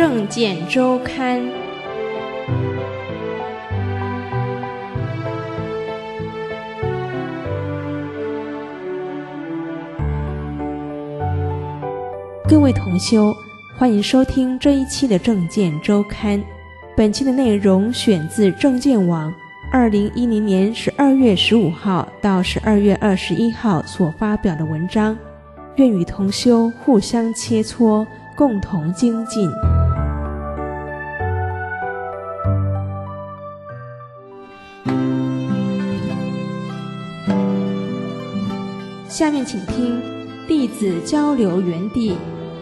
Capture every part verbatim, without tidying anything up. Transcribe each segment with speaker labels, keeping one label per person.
Speaker 1: 证件周刊》。各位同修，欢迎收听这一期的证件周刊。本期的内容选自证件网二零一零年十二月十五号到十二月二十一号所发表的文章，愿与同修互相切磋，共同精进。下面请听弟子交流园地。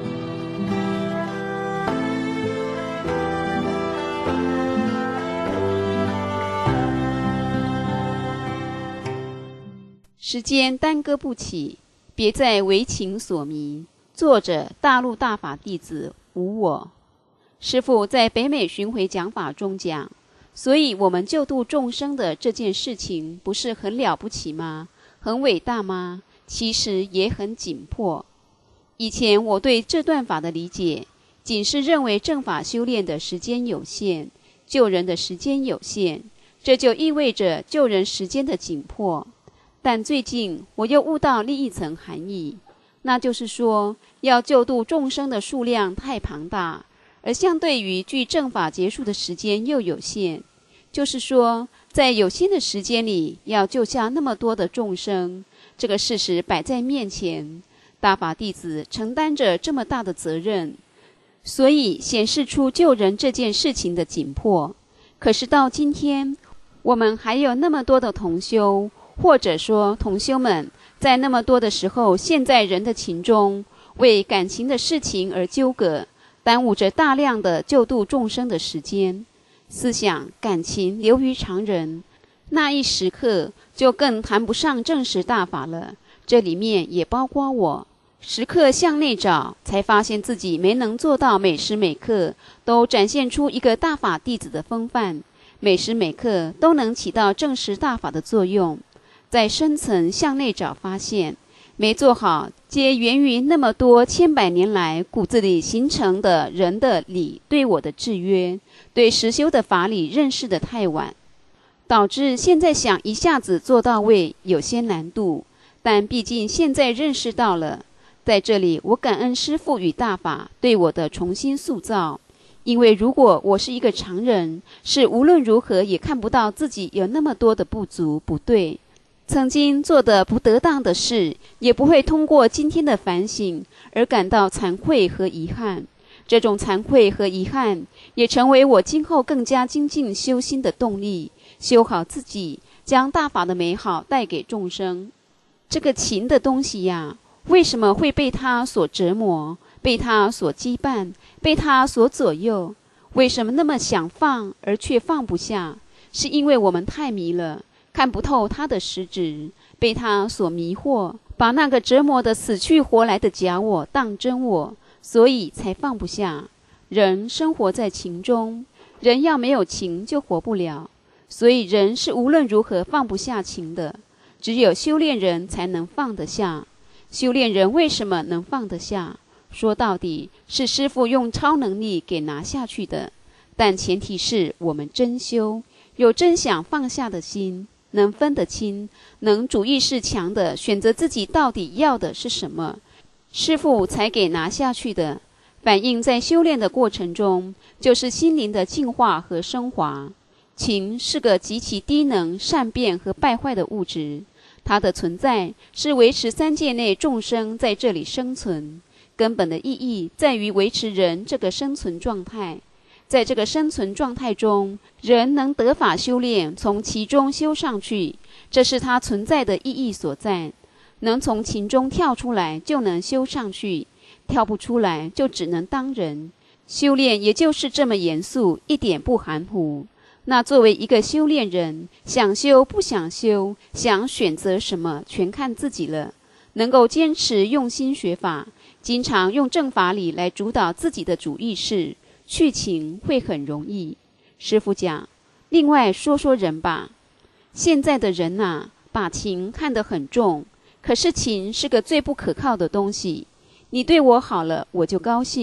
Speaker 2: 时间耽搁不起，别再为情所迷。作者：大陆大法弟子无我。师父在北美巡回讲法中讲，所以我们救度众生的这件事情不是很了不起吗？很伟大吗？其实也很紧迫。以前我对这段法的理解，仅是认为正法修炼的时间有限，救人的时间有限，这就意味着救人时间的紧迫。但最近我又悟到另一层含义，那就是说，要救度众生的数量太庞大，而相对于距正法结束的时间又有限。就是说，在有限的时间里，要救下那么多的众生，这个事实摆在面前，大法弟子承担着这么大的责任，所以显示出救人这件事情的紧迫。可是到今天，我们还有那么多的同修，或者说同修们在那么多的时候陷在人的情中，为感情的事情而纠葛，耽误着大量的救度众生的时间。思想感情流于常人，那一时刻就更谈不上正实大法了，这里面也包括我。时刻向内找，才发现自己没能做到每时每刻都展现出一个大法弟子的风范，每时每刻都能起到正实大法的作用。在深层向内找，发现没做好，皆源于那么多千百年来骨子里形成的人的理对我的制约，对实修的法理认识的太晚，导致现在想一下子做到位有些难度。但毕竟现在认识到了，在这里我感恩师父与大法对我的重新塑造。因为如果我是一个常人，是无论如何也看不到自己有那么多的不足不对，曾经做的不得当的事，也不会通过今天的反省而感到惭愧和遗憾。这种惭愧和遗憾，也成为我今后更加精进修心的动力，修好自己，将大法的美好带给众生。这个情的东西呀，为什么会被它所折磨，被它所羁绊，被它所左右？为什么那么想放而却放不下？是因为我们太迷了，看不透它的实质，被它所迷惑，把那个折磨的死去活来的假我当真我，所以才放不下。人生活在情中，人要没有情就活不了，所以人是无论如何放不下情的，只有修炼人才能放得下。修炼人为什么能放得下？说到底是师父用超能力给拿下去的，但前提是我们真修，有真想放下的心，能分得清，能主意识强的选择自己到底要的是什么，师父才给拿下去的。反映在修炼的过程中，就是心灵的净化和升华。情是个极其低能、善变和败坏的物质，它的存在是维持三界内众生在这里生存，根本的意义在于维持人这个生存状态。在这个生存状态中，人能得法修炼，从其中修上去，这是它存在的意义所在。能从情中跳出来，就能修上去；跳不出来，就只能当人。修炼也就是这么严肃，一点不含糊。那作为一个修炼人，想修不想修，想选择什么，全看自己了。能够坚持用心学法，经常用正法理来主导自己的主意识，去情会很容易。师父讲，另外说说人吧。现在的人啊，把情看得很重，可是情是个最不可靠的东西。你对我好了，我就高兴；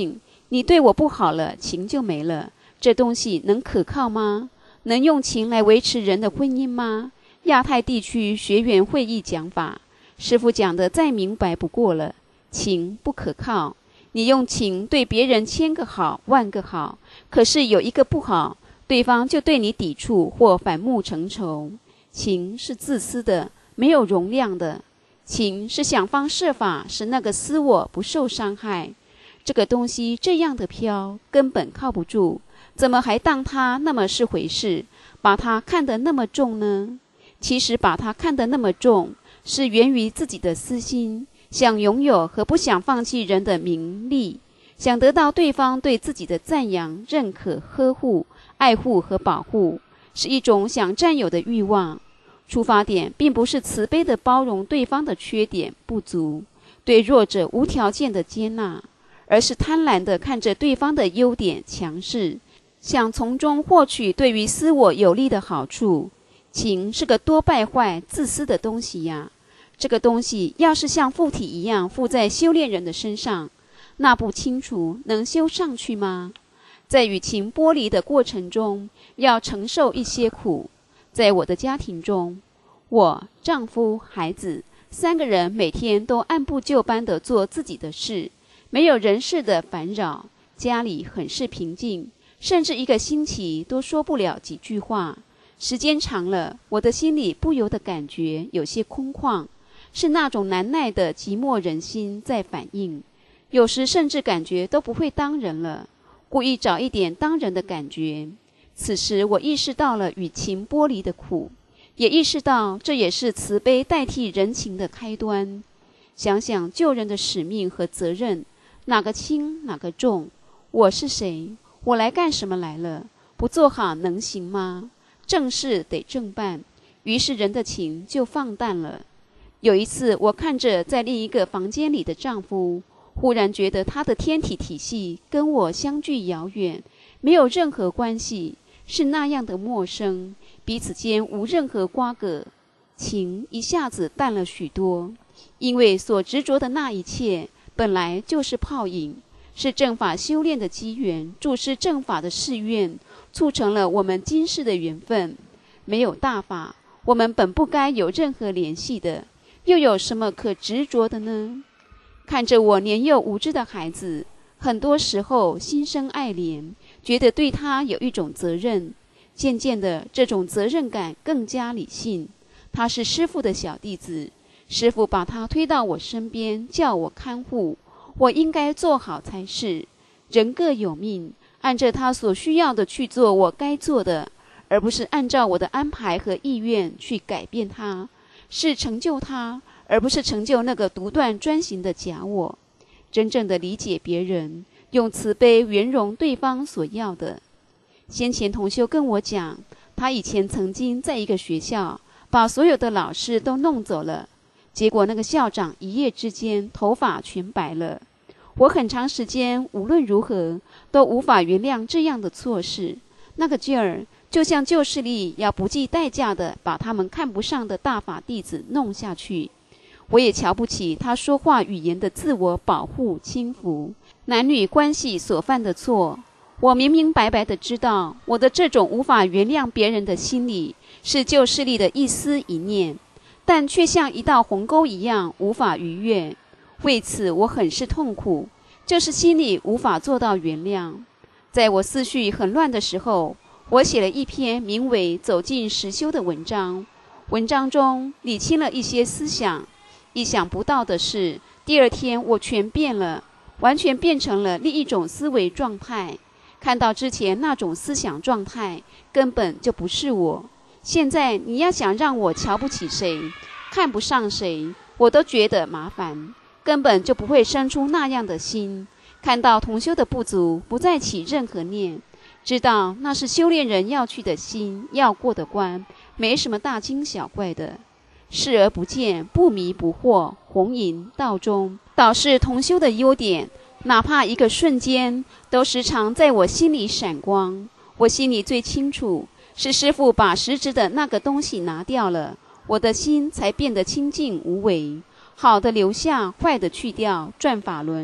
Speaker 2: 你对我不好了，情就没了，这东西能可靠吗？能用情来维持人的婚姻吗？亚太地区学员会议讲法，师父讲的再明白不过了，情不可靠。你用情对别人千个好万个好，可是有一个不好，对方就对你抵触或反目成仇。情是自私的，没有容量的，情是想方设法使那个私我不受伤害。这个东西这样的飘，根本靠不住，怎么还当它那么是回事，把它看得那么重呢？其实把它看得那么重，是源于自己的私心，想拥有和不想放弃人的名利，想得到对方对自己的赞扬、认可、呵护、爱护和保护，是一种想占有的欲望。出发点并不是慈悲的包容对方的缺点不足，对弱者无条件的接纳，而是贪婪地看着对方的优点强势，想从中获取对于私我有利的好处。情是个多败坏自私的东西呀，这个东西要是像附体一样附在修炼人的身上，那不清楚能修上去吗？在与情剥离的过程中，要承受一些苦。在我的家庭中，我、丈夫、孩子三个人每天都按部就班地做自己的事，没有人事的烦扰，家里很是平静，甚至一个星期都说不了几句话。时间长了，我的心里不由得感觉有些空旷，是那种难耐的寂寞人心在反应。有时甚至感觉都不会当人了，故意找一点当人的感觉。此时我意识到了与情剥离的苦，也意识到这也是慈悲代替人情的开端。想想救人的使命和责任，哪个轻哪个重？我是谁？我来干什么来了？不做好能行吗？正事得正办，于是人的情就放淡了。有一次我看着在另一个房间里的丈夫，忽然觉得他的天体体系跟我相距遥远，没有任何关系，是那样的陌生，彼此间无任何瓜葛，情一下子淡了许多。因为所执着的那一切本来就是泡影，是正法修炼的机缘，注释正法的誓愿，促成了我们今世的缘分。没有大法，我们本不该有任何联系的，又有什么可执着的呢？看着我年幼无知的孩子，很多时候心生爱怜，觉得对他有一种责任。渐渐的，这种责任感更加理性。他是师父的小弟子，师父把他推到我身边，叫我看护，我应该做好才是。人各有命，按着他所需要的去做我该做的，而不是按照我的安排和意愿去改变他，是成就他，而不是成就那个独断专行的假我。真正的理解别人，用慈悲圆融对方所要的。先前同修跟我讲，他以前曾经在一个学校把所有的老师都弄走了，结果那个校长一夜之间头发全白了。我很长时间无论如何都无法原谅这样的错事，那个劲儿就像旧势力要不计代价地把他们看不上的大法弟子弄下去。我也瞧不起他说话语言的自我保护轻浮，男女关系所犯的错。我明明白白地知道，我的这种无法原谅别人的心理是旧势力的一丝一念，但却像一道鸿沟一样无法逾越。为此我很是痛苦，就是心里无法做到原谅。在我思绪很乱的时候，我写了一篇名为《走进实修》的文章，文章中理清了一些思想。意想不到的是，第二天我全变了，完全变成了另一种思维状态。看到之前那种思想状态根本就不是我。现在你要想让我瞧不起谁，看不上谁，我都觉得麻烦，根本就不会生出那样的心。看到同修的不足，不再起任何念，知道那是修炼人要去的心，要过的关，没什么大惊小怪的。视而不见，不迷不惑，红影道中，导视同修的优点，哪怕一个瞬间，都时常在我心里闪光。我心里最清楚，是师父把实质的那个东西拿掉了，我的心才变得清净无为。好的留下，坏的去掉，转法轮。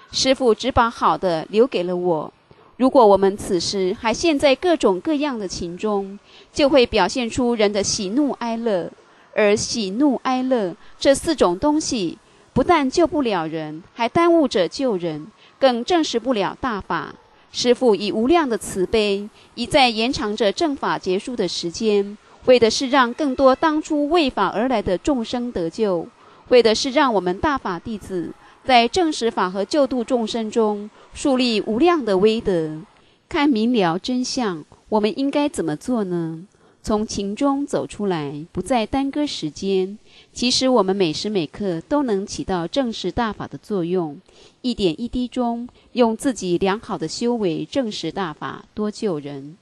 Speaker 2: 师父只把好的留给了我。如果我们此时还陷在各种各样的情中，就会表现出人的喜怒哀乐。而喜怒哀乐这四种东西，不但救不了人，还耽误着救人，更证实不了大法。师父以无量的慈悲，一再延长着正法结束的时间，为的是让更多当初为法而来的众生得救，为的是让我们大法弟子在证实法和救度众生中树立无量的威德。看明了真相，我们应该怎么做呢？从情中走出来，不再耽搁时间。其实我们每时每刻都能起到证实大法的作用，一点一滴中，用自己良好的修为证实大法，多救人。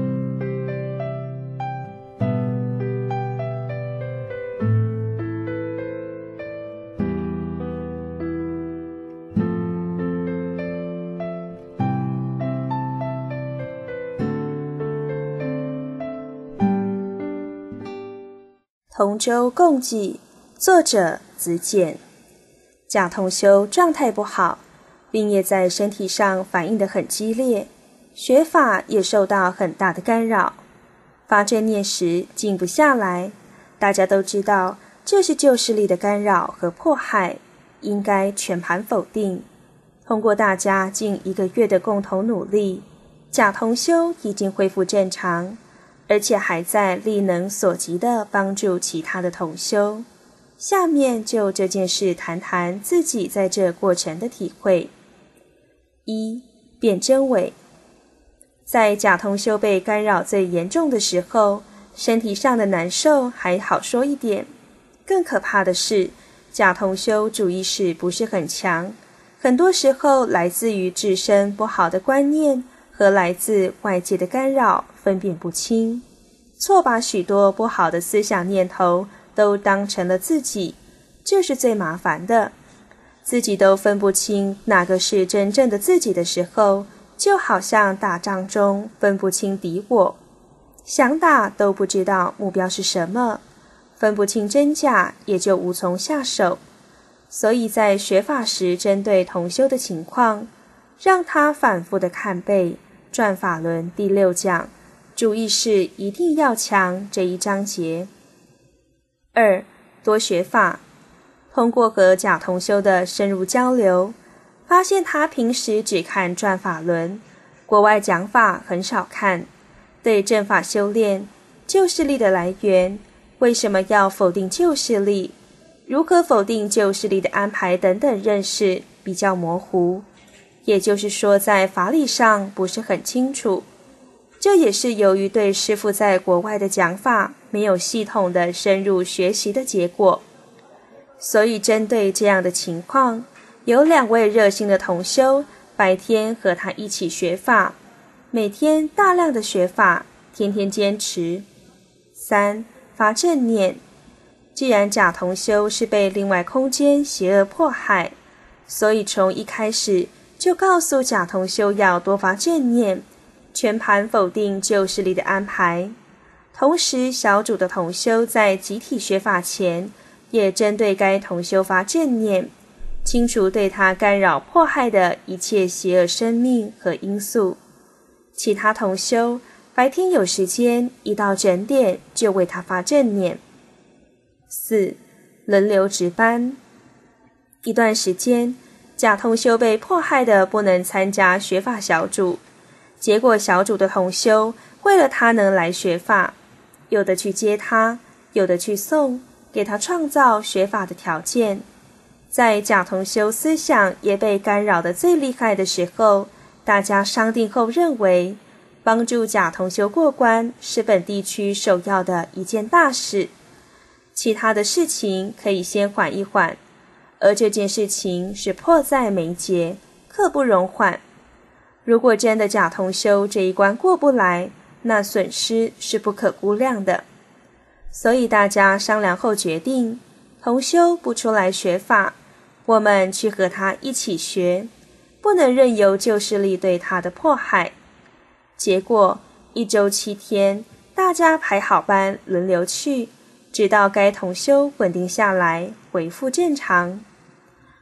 Speaker 3: 同舟共济，作者子简。贾同修状态不好，病也在身体上反应得很激烈，学法也受到很大的干扰，发正念时静不下来。大家都知道这是旧势力的干扰和迫害，应该全盘否定。通过大家近一个月的共同努力，贾同修已经恢复正常，而且还在力能所及地帮助其他的同修。下面就这件事谈谈自己在这过程的体会。一、辨真伪。在贾同修被干扰最严重的时候，身体上的难受还好说一点，更可怕的是贾同修主意识不是很强，很多时候来自于自身不好的观念和来自外界的干扰分辨不清，错把许多不好的思想念头都当成了自己，这是最麻烦的。自己都分不清哪个是真正的自己的时候，就好像打仗中分不清敌我，想打都不知道目标是什么，分不清真假，也就无从下手。所以在学法时针对同修的情况，让他反复的看背转法轮第六讲注意是一定要强这一章节。二、多学法。通过和贾同修的深入交流，发现他平时只看转法轮，国外讲法很少看，对正法修炼、旧势力的来源，为什么要否定旧势力，如何否定旧势力的安排等等认识比较模糊，也就是说在法理上不是很清楚。这也是由于对师父在国外的讲法没有系统的深入学习的结果。所以针对这样的情况，有两位热心的同修白天和他一起学法，每天大量的学法，天天坚持。三、发正念。既然贾同修是被另外空间邪恶迫害，所以从一开始就告诉贾同修要多发正念，全盘否定旧势力的安排。同时小组的同修在集体学法前，也针对该同修发正念，清除对他干扰迫害的一切邪恶生命和因素。其他同修白天有时间，一到整点就为他发正念。四、轮流值班。一段时间，贾同修被迫害的不能参加学法小组，结果小组的同修为了他能来学法，有的去接他，有的去送，给他创造学法的条件。在贾同修思想也被干扰得最厉害的时候，大家商定后认为，帮助贾同修过关是本地区首要的一件大事，其他的事情可以先缓一缓，而这件事情是迫在眉睫，刻不容缓。如果真的贾同修这一关过不来，那损失是不可估量的。所以大家商量后决定，同修不出来学法，我们去和他一起学，不能任由旧势力对他的迫害。结果一周七天，大家排好班轮流去，直到该同修稳定下来，恢复正常。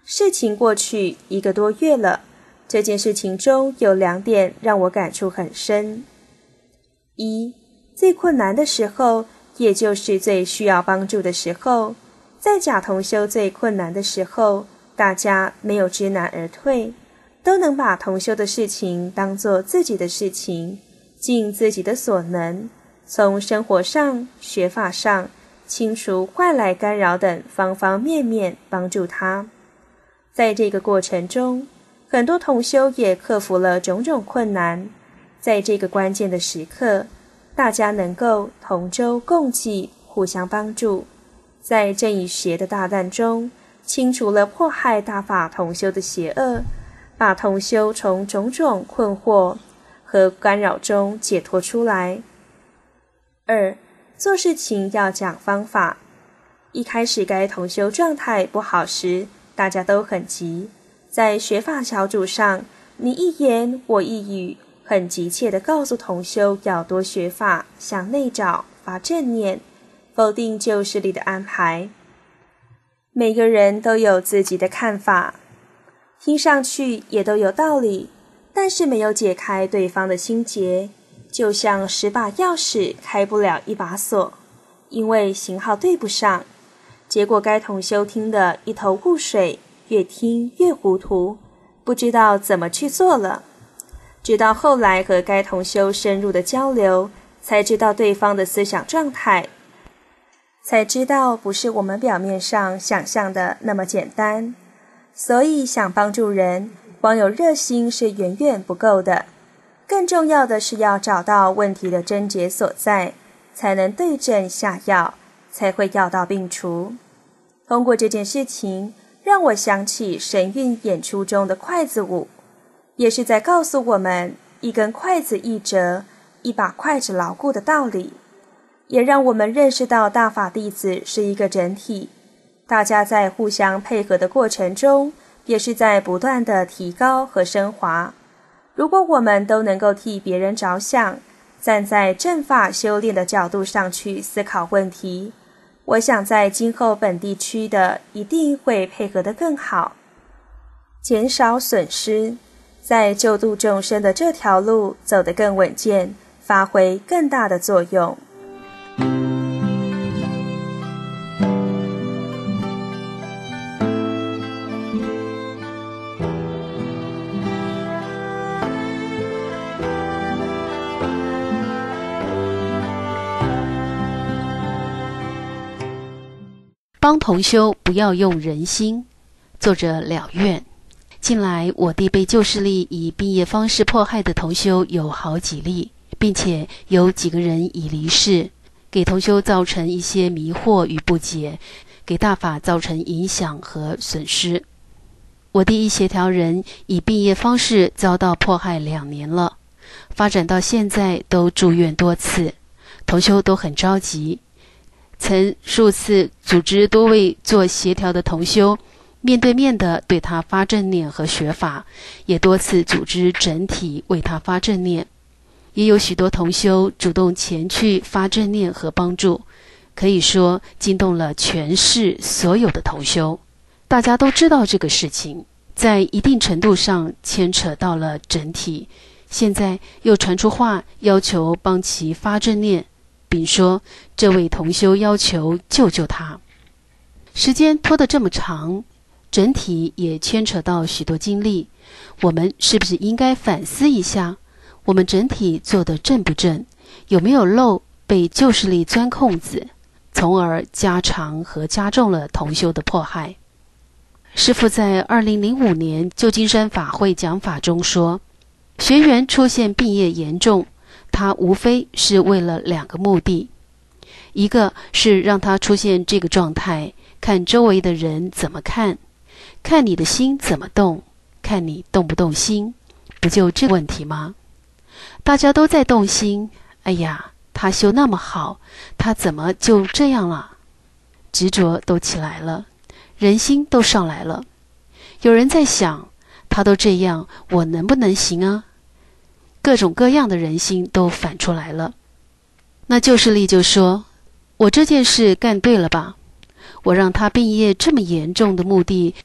Speaker 3: 事情过去一个多月了，这件事情中有两点让我感触很深。一，最困难的时候，也就是最需要帮助的时候，在假同修最困难的时候，大家没有知难而退，都能把同修的事情当作自己的事情，尽自己的所能，从生活上、学法上清除外来干扰等方方面面帮助他。在这个过程中，很多同修也克服了种种困难，在这个关键的时刻，大家能够同舟共济，互相帮助，在正与邪的大战中，清除了迫害大法同修的邪恶，把同修从种种困惑和干扰中解脱出来。二，做事情要讲方法。一开始该同修状态不好时，大家都很急，在学法小组上，你一言我一语，很急切地告诉同修要多学法，向内找，发正念，否定旧势力的安排。每个人都有自己的看法，听上去也都有道理，但是没有解开对方的心结，就像十把钥匙开不了一把锁，因为型号对不上。结果该同修听得一头雾水，越听越糊涂，不知道怎么去做了。直到后来和该同修深入的交流，才知道对方的思想状态，才知道不是我们表面上想象的那么简单。所以想帮助人，光有热心是远远不够的，更重要的是要找到问题的症结所在，才能对症下药，才会药到病除。通过这件事情，让我想起神韵演出中的筷子舞，也是在告诉我们一根筷子一折，一把筷子牢固的道理，也让我们认识到大法弟子是一个整体，大家在互相配合的过程中，也是在不断的提高和升华。如果我们都能够替别人着想，站在正法修炼的角度上去思考问题，我想在今后本地区的一定会配合得更好，减少损失，在救度众生的这条路走得更稳健，发挥更大的作用。
Speaker 2: 帮同修不要用人心。作者了愿。近来我地被旧势力以病业方式迫害的同修有好几例，并且有几个人已离世，给同修造成一些迷惑与不解，给大法造成影响和损失。我地一协调人以病业方式遭到迫害两年了，发展到现在都住院多次，同修都很着急，曾数次组织多位做协调的同修面对面的对他发正念和学法，也多次组织整体为他发正念，也有许多同修主动前去发正念和帮助，可以说惊动了全市所有的同修。大家都知道这个事情在一定程度上牵扯到了整体，现在又传出话要求帮其发正念，并说这位同修要求救救他。时间拖得这么长，整体也牵扯到许多精力，我们是不是应该反思一下，我们整体做得正不正，有没有漏被旧势力钻空子，从而加长和加重了同修的迫害。师父在二零零五年旧金山法会讲法中说，学员出现病业严重，他无非是为了两个目的，一个是让他出现这个状态，看周围的人怎么看，看你的心怎么动，看你动不动心，不就这问题吗？大家都在动心，哎呀，他修那么好，他怎么就这样了？执着都起来了，人心都上来了。有人在想，他都这样，我能不能行啊？各种各样的人心都反出来了。那旧势力就说，我这件事干对了吧？我让他病业这么严重的目的，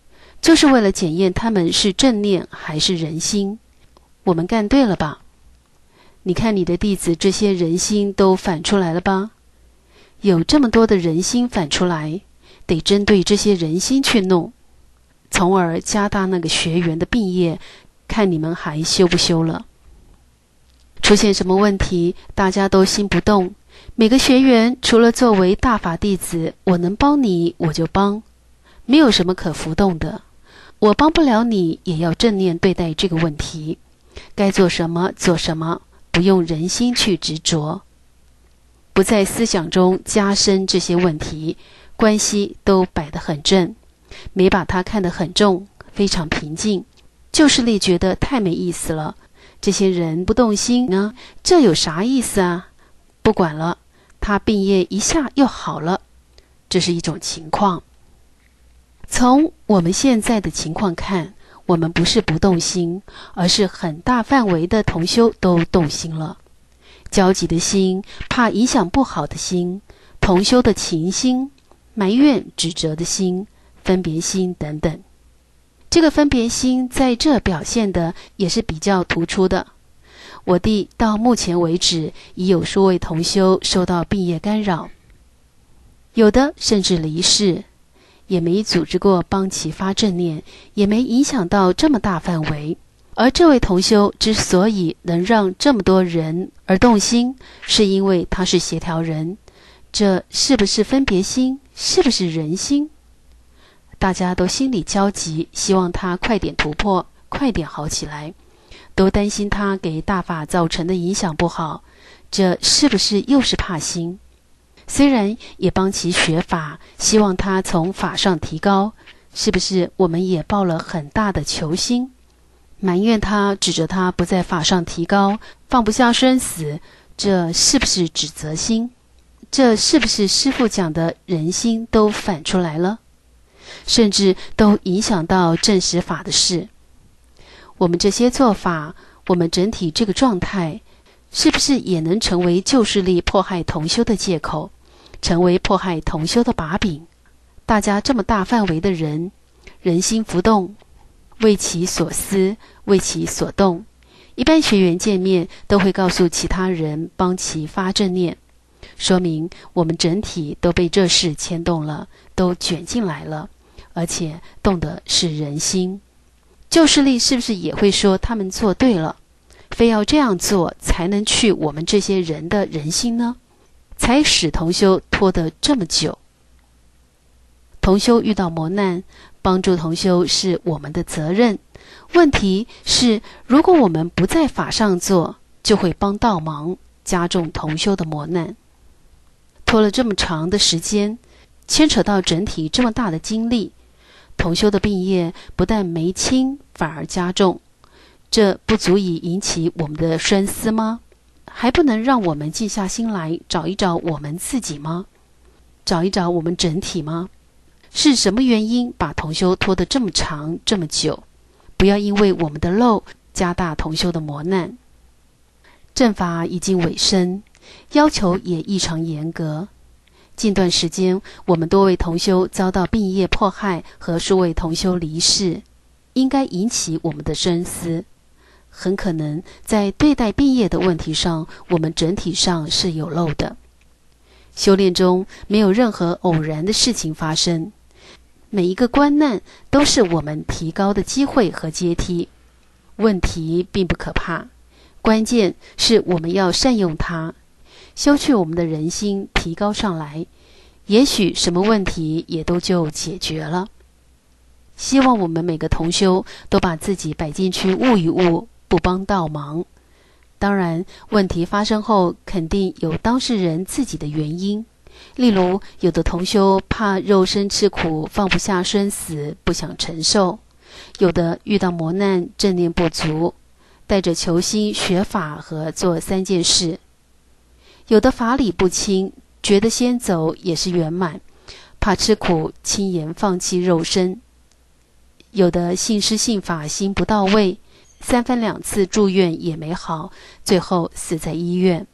Speaker 4: 就是为了检验他们是正念还是人心。我们干对了吧？你看你的弟子这些人心都反出来了吧？有这么多的人心反出来，得针对这些人心去弄，从而加大那个学员的病业，看你们还修不修了。出现什么问题，大家都心不动，每个学员除了作为大法弟子，我能帮你我就帮，没有什么可浮动的。我帮不了你，也要正念对待这个问题，该做什么做什么，不用人心去执着，不在思想中加深这些问题，关系都摆得很正，没把它看得很重，非常平静。就是力觉得太没意思了，这些人不动心呢，这有啥意思啊？不管了，他病业一下又好了，这是一种情况。从我们现在的情况看，我们不是不动心，而是很大范围的同修都动心了。焦急的心，怕影响不好的心，同修的情心，埋怨指责的心，分别心等等。这个分别心在这表现的也是比较突出的。我弟到目前为止已有数位同修受到病业干扰，有的甚至离世，也没组织过帮其发正念，也没影响到这么大范围。而这位同修之所以能让这么多人而动心，是因为他是协调人。这是不是分别心？是不是人心？大家都心里焦急，希望他快点突破，快点好起来，都担心他给大法造成的影响不好。这是不是又是怕心？虽然也帮其学法，希望他从法上提高，是不是我们也抱了很大的求心？埋怨他，指着他不在法上提高，放不下生死，这是不是指责心？这是不是师父讲的人心都反出来了？甚至都影响到证实法的事。我们这些做法，我们整体这个状态，是不是也能成为旧势力迫害同修的借口，成为迫害同修的把柄？大家这么大范围的人，人心浮动，为其所思，为其所动。一般学员见面都会告诉其他人帮其发正念，说明我们整体都被这事牵动了，都卷进来了，而且动的是人心。旧势力是不是也会说他们做对了，非要这样做才能去我们这些人的人心呢？才使同修拖得这么久。同修遇到磨难，帮助同修是我们的责任。问题是，如果我们不在法上做，就会帮倒忙，加重同修的磨难。拖了这么长的时间，牵扯到整体这么大的精力，同修的病业不但没轻，反而加重，这不足以引起我们的深思吗？还不能让我们静下心来找一找我们自己吗？找一找我们整体吗？是什么原因把同修拖得这么长这么久？不要因为我们的漏加大同修的磨难。正法已经尾声，要求也异常严格。近段时间，我们多位同修遭到病业迫害和数位同修离世，应该引起我们的深思。很可能在对待病业的问题上，我们整体上是有漏的。修炼中没有任何偶然的事情发生，每一个关难都是我们提高的机会和阶梯。问题并不可怕，关键是我们要善用它，修去我们的人心，提高上来，也许什么问题也都就解决了。希望我们每个同修都把自己摆进去悟一悟，不帮倒忙。当然，问题发生后肯定有当事人自己的原因，例如有的同修怕肉身吃苦，放不下生死，不想承受；有的遇到磨难，正念不足，带着求心学法和做三件事；有的法理不清，觉得先走也是圆满，怕吃苦，轻言放弃肉身；有的信师信法心不到位，三番两次住院也没好，最后死在医院。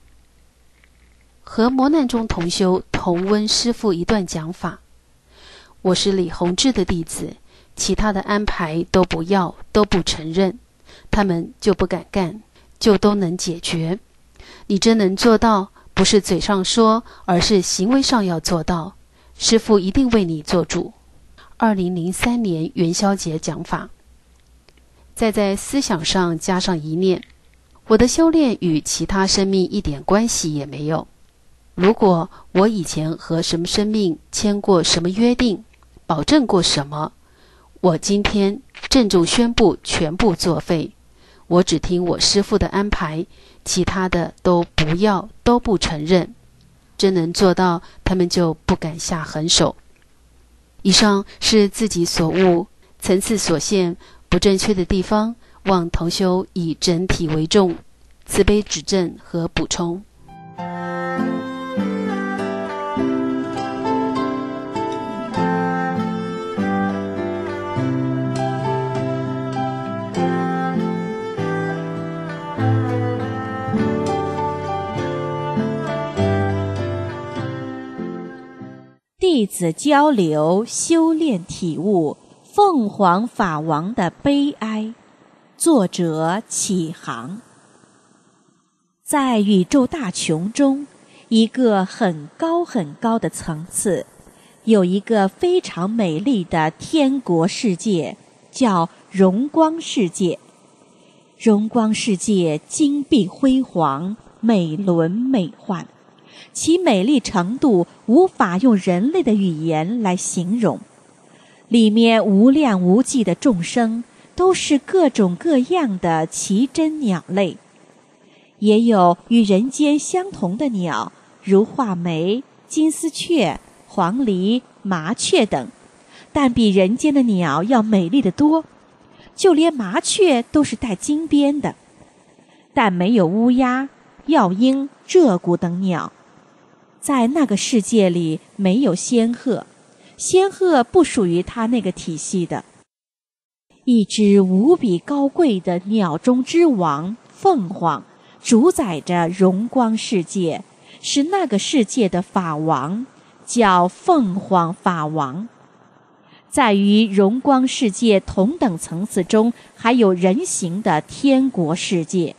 Speaker 4: 和磨难中同修同温师父一段讲法。我是李洪志的弟子， 其他的安排都不要，都不承认，他们就不敢干，就都能解决。你真能做到，不是嘴上说，而是行为上要做到，师父一定为你做主。二零零三年元宵节讲法。再在思想上加上一念，我的修炼与其他生命一点关系也没有。如果我以前和什么生命签过什么约定，保证过什么，我今天郑重宣布全部作废。我只听我师父的安排，其他的都不要，都不承认。真能做到，他们就不敢下狠手。以上是自己所悟，层次所限，不正确的地方，望同修以整体为重，慈悲指正和补充。
Speaker 5: 弟子交流修炼体悟凤凰法王的悲哀。作者启航。在宇宙大穹中，一个很高很高的层次，有一个非常美丽的天国世界，叫荣光世界。荣光世界金碧辉煌，美轮美奂，其美丽程度无法用人类的语言来形容。里面无量无际的众生，都是各种各样的奇珍鸟类，也有与人间相同的鸟，如画眉、金丝雀、黄鹂、麻雀等，但比人间的鸟要美丽得多。就连麻雀都是带金边的，但没有乌鸦、鹞鹰、鹧鸪等鸟。在那个世界里没有仙鹤，仙鹤不属于它那个体系的。一只无比高贵的鸟中之王凤凰，主宰着荣光世界，是那个世界的法王，叫凤凰法王。在于荣光世界同等层次中，还有人形的天国世界。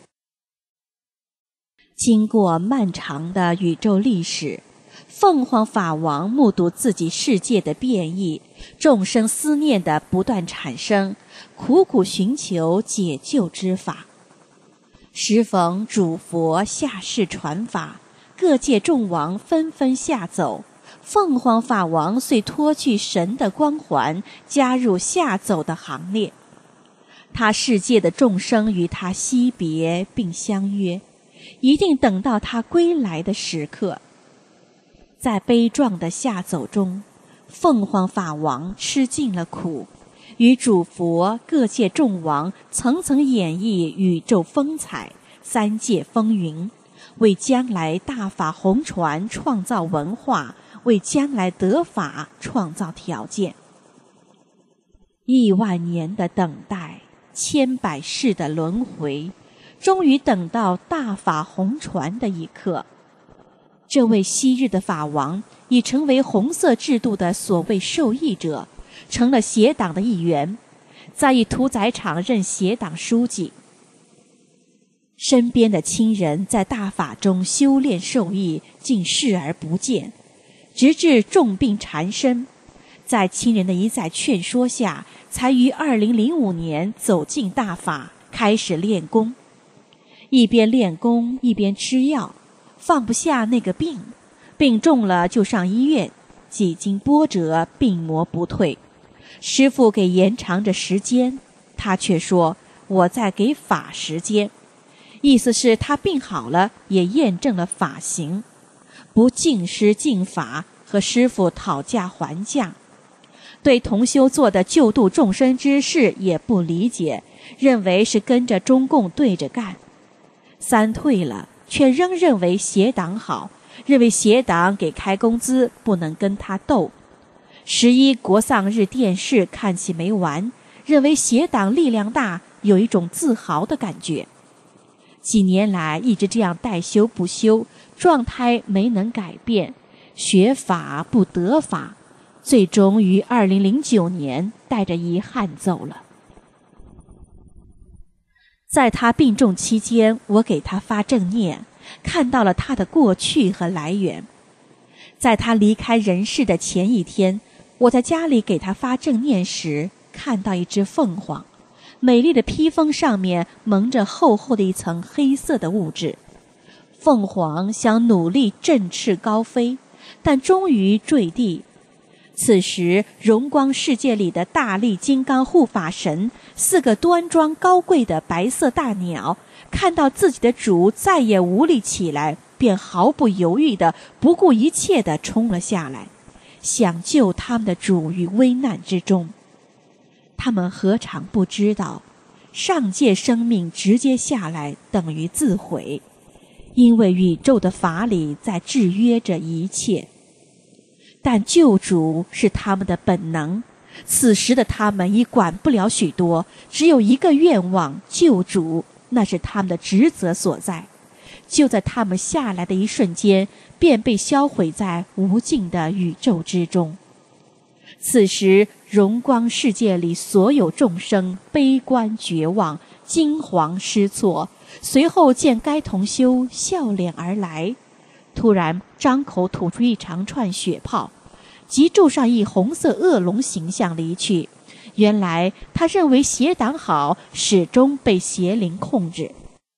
Speaker 5: 经过漫长的宇宙历史，凤凰法王目睹自己世界的变异，众生思念的不断产生，苦苦寻求解救之法。时逢主佛下世传法，各界众王纷纷下走，凤凰法王遂脱去神的光环，加入下走的行列。他世界的众生与他惜别并相约，一定等到他归来的时刻。在悲壮的下走中，凤凰法王吃尽了苦，与主佛各界众王层层演绎宇宙风采、三界风云，为将来大法红传创造文化，为将来得法创造条件。亿万年的等待，千百世的轮回，终于等到大法红传的一刻。这位昔日的法王已成为红色制度的所谓受益者，成了邪党的一员，在一屠宰场任邪党书记。身边的亲人在大法中修炼受益，竟视而不见，直至重病缠身，在亲人的一再劝说下，才于二零零五年走进大法，开始练功。一边练功一边吃药，放不下那个病，病重了就上医院，几经波折，病魔不退。师父给延长着时间，他却说我在给法时间，意思是他病好了，也验证了法行，不敬师敬法，和师父讨价还价。对同修做的救度众生之事也不理解，认为是跟着中共对着干。三退了，却仍认为邪党好，认为邪党给开工资，不能跟他斗。十一国丧日电视看起没完，认为邪党力量大，有一种自豪的感觉。几年来一直这样代修不修，状态没能改变，学法不得法， 最终于二零零九年带着遗憾走了。在他病重期间，我给他发正念，看到了他的过去和来源。在他离开人世的前一天，我在家里给他发正念时，看到一只凤凰，美丽的披风上面蒙着厚厚的一层黑色的物质。凤凰想努力振翅高飞，但终于坠地。此时荣光世界里的大力金刚护法神，四个端庄高贵的白色大鸟，看到自己的主再也无力起来，便毫不犹豫地不顾一切地冲了下来，想救他们的主于危难之中。他们何尝不知道，上界生命直接下来等于自毁，因为宇宙的法理在制约着一切。但救主是他们的本能，此时的他们已管不了许多，只有一个愿望，救主，那是他们的职责所在。就在他们下来的一瞬间，便被销毁在无尽的宇宙之中。此时荣光世界里所有众生悲观绝望，惊惶失措，随后见该同修笑脸而来，突然张口吐出一长串血泡，即注上一红色恶龙形象离去。原来他认为邪党好，始终被邪灵控制。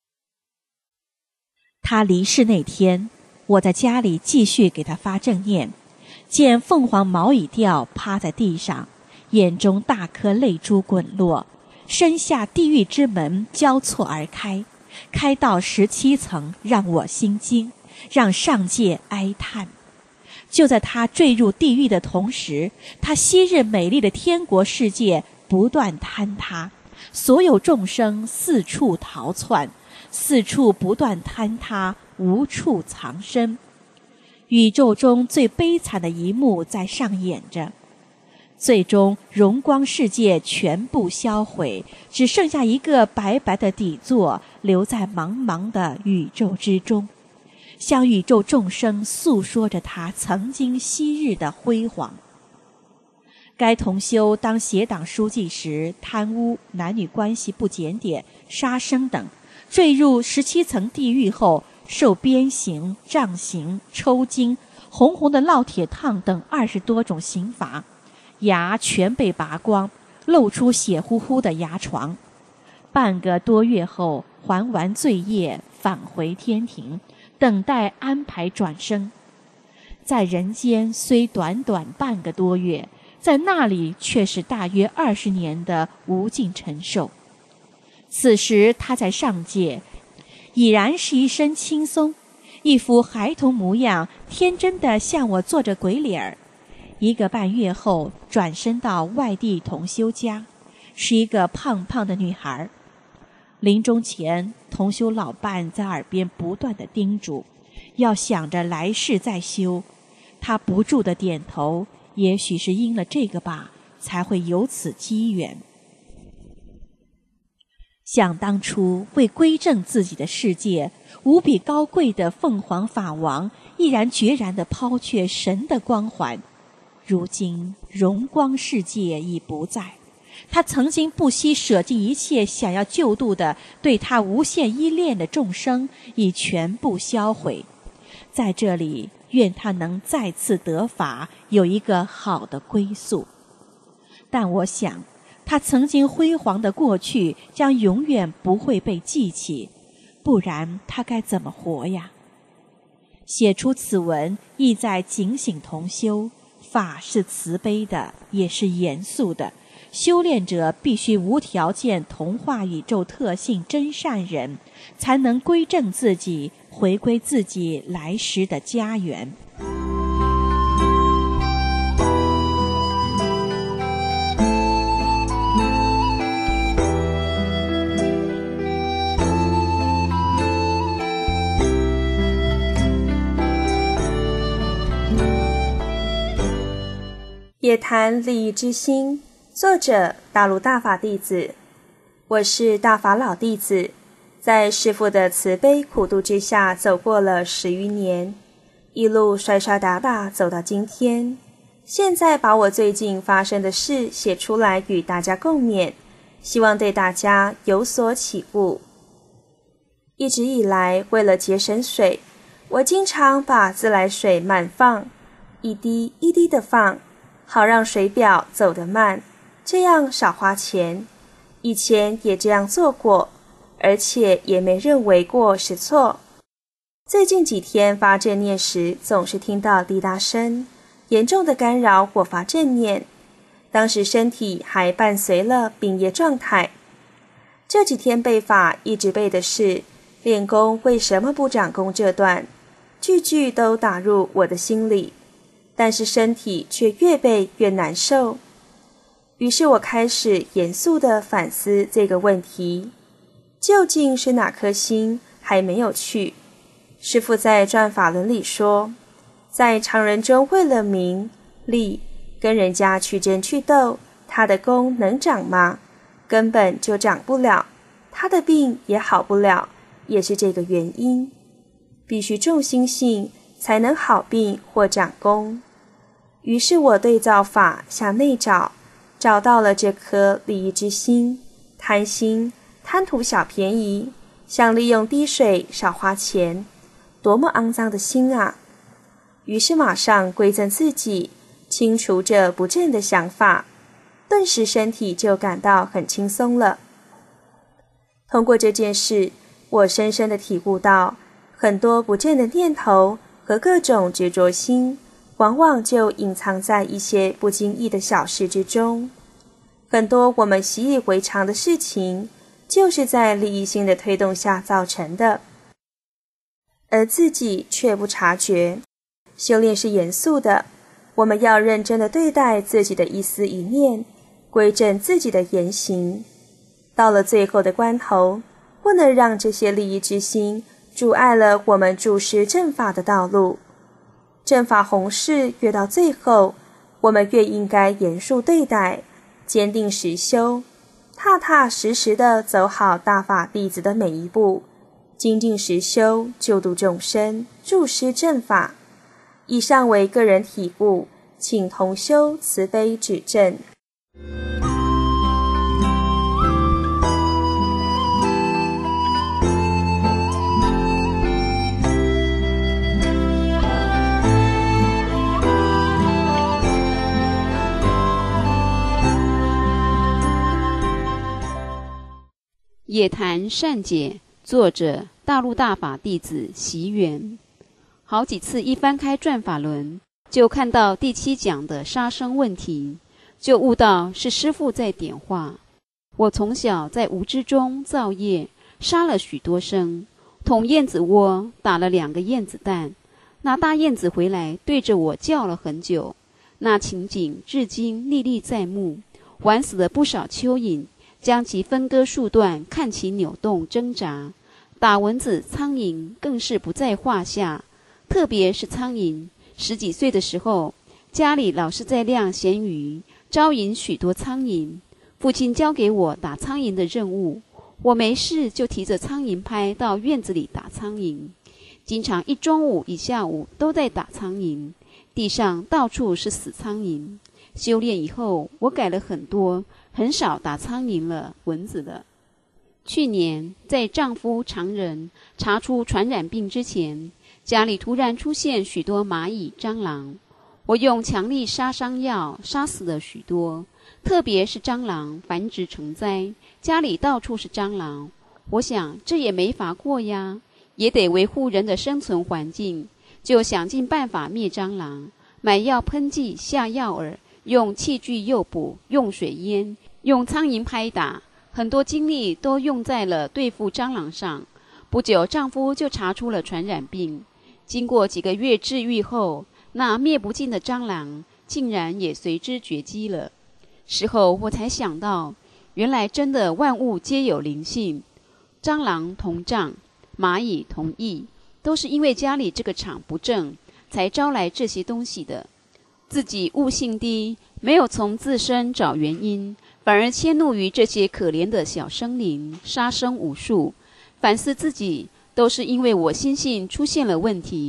Speaker 5: 他离世那天，我在家里继续给他发正念，见凤凰毛已掉，趴在地上，眼中大颗泪珠滚落，身下地狱之门交错而开，开到十七层，让我心惊，让上界哀叹。就在他坠入地狱的同时，他昔日美丽的天国世界不断坍塌，所有众生四处逃窜，四处不断坍塌，无处藏身。宇宙中最悲惨的一幕在上演着，最终荣光世界全部销毁，只剩下一个白白的底座留在茫茫的宇宙之中，向宇宙众生诉说着他曾经昔日的辉煌。该同修当协党书记时，贪污、男女关系不检点、杀生等，坠入十七层地狱后，受鞭刑、杖刑、抽筋、红红的烙铁烫等二十多种刑罚，牙全被拔光，露出血乎乎的牙床。半个多月后，还完罪业，返回天庭，等待安排转生。在人间虽短短半个多月，在那里却是大约二十年的无尽承受。此时他在上界，已然是一身轻松，一副孩童模样，天真地向我做着鬼脸儿。一个半月后，转身到外地同修家，是一个胖胖的女孩。临终前，同修老伴在耳边不断地叮嘱，要想着来世再修。他不住地点头，也许是因了这个吧，才会有此机缘。想当初为归正自己的世界，无比高贵的凤凰法王毅然决然地抛却神的光环。如今荣光世界已不在，他曾经不惜舍尽一切想要救度的对他无限依恋的众生已全部销毁。在这里，愿他能再次得法，有一个好的归宿。但我想，他曾经辉煌的过去将永远不会被记起，不然他该怎么活呀？写出此文，意在警醒同修，法是慈悲的，也是严肃的。修炼者必须无条件同化宇宙特性真善人，才能归正自己，回归自己来时的家园。
Speaker 3: 夜谈利益之心，作者大陆大法弟子。我是大法老弟子，在师父的慈悲苦度之下走过了十余年，一路摔摔打打走到今天， 现在把我最近发生的事写出来与大家共勉，希望对大家有所启悟。一直以来，为了节省水，我经常把自来水慢放，一滴一滴的放，好让水表走得慢，这样少花钱。以前也这样做过，而且也没认为过是错。最近几天发正念时，总是听到滴答声，严重的干扰我发正念。当时身体还伴随了病业状态。这几天背法一直背的是练功为什么不长功这段，句句都打入我的心里，但是身体却越背越难受。于是我开始严肃地反思这个问题，究竟是哪颗心还没有去？师父在转法轮里说，在常人中为了名利跟人家去争去斗，他的功能长吗？根本就长不了，他的病也好不了，也是这个原因。必须重心性才能好病或长功。于是我对照法向内找，找到了这颗利益之心，贪心，贪图小便宜，想利用滴水少花钱，多么肮脏的心啊！于是马上归正自己，清除这不正的想法，顿时身体就感到很轻松了。通过这件事，我深深地体悟到，很多不正的念头和各种执着心，往往就隐藏在一些不经意的小事之中。很多我们习以为常的事情，就是在利益心的推动下造成的，而自己却不察觉。修炼是严肃的，我们要认真地对待自己的一思一念，归正自己的言行。到了最后的关头，不能让这些利益之心阻碍了我们注视正法的道路。正法弘誓越到最后，我们越应该严肃对待，坚定实修，踏踏实实地走好大法弟子的每一步，精进实修，救度众生，注施正法。以上为个人体悟，请同修慈悲指正。
Speaker 2: 野谈善解，作者大陆大法弟子习缘。好几次一翻开转法轮，就看到第七讲的杀生问题，就悟到是师父在点化。我从小在无知中造业，杀了许多生，捅燕子窝，打了两个燕子蛋，那大燕子回来对着我叫了很久，那情景至今历历在目。玩死了不少蚯蚓，将其分割数段，看其扭动挣扎。打蚊子、苍蝇更是不在话下，特别是苍蝇。十几岁的时候，家里老是在晾咸鱼，招引许多苍蝇。父亲交给我打苍蝇的任务，我没事就提着苍蝇拍到院子里打苍蝇，经常一中午一下午都在打苍蝇，地上到处是死苍蝇。修炼以后，我改了很多，很少打苍蝇了、蚊子了。去年在丈夫常人查出传染病之前，家里突然出现许多蚂蚁、蟑螂，我用强力杀伤药杀死了许多，特别是蟑螂繁殖成灾，家里到处是蟑螂。我想这也没法过呀，也得维护人的生存环境，就想尽办法灭蟑螂，买药喷剂、下药饵，用器具诱捕，用水淹，用苍蝇拍打，很多精力都用在了对付蟑螂上。不久，丈夫就查出了传染病。经过几个月治愈后，那灭不尽的蟑螂竟然也随之绝迹了。事后我才想到，原来真的万物皆有灵性，蟑螂同障，蚂蚁同异，都是因为家里这个场不正，才招来这些东西的。自己悟性低，没有从自身找原因，反而迁怒于这些可怜的小生灵，杀生无数。反思自己，都是因为我心性出现了问题，